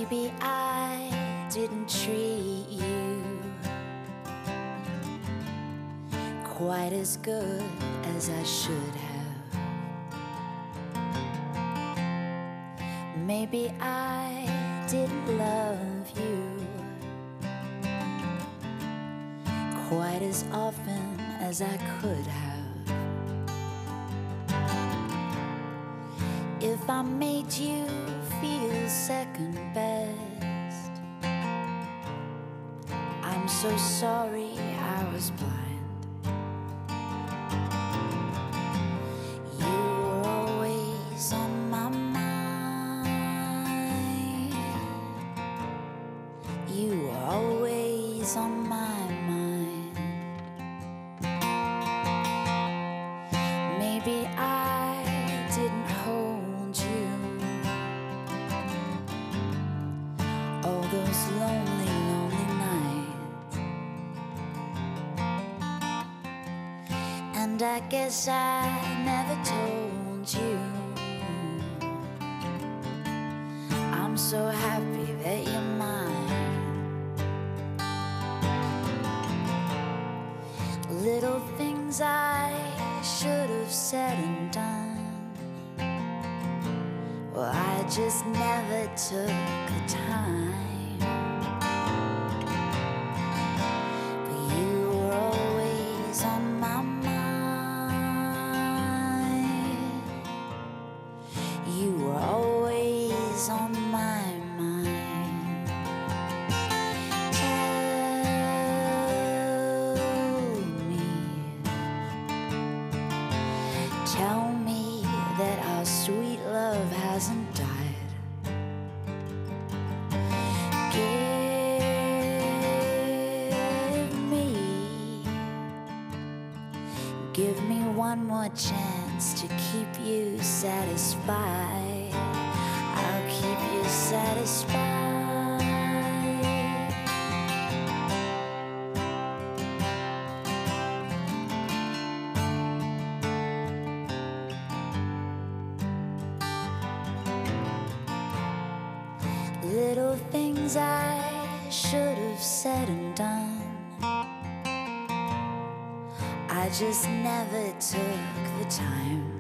Maybe I didn't treat you quite as good as I should have. Maybe I didn't love you quite as often as I could have. If I made you feel second best, I'm so sorry I was blind. You were always on my mind. You were always on my mind. Maybe I didn't hold you all those lonely, lonely nights. And I guess I never told you I'm so happy that you're mine. Little things I should have said and done, well, I just never took the time. But you were always on my mind. You were always on my mind. Tell me that our sweet love hasn't died. Give me one more chance to keep you satisfied. I'll keep you satisfied. Little things I should have said and done, I just never took the time.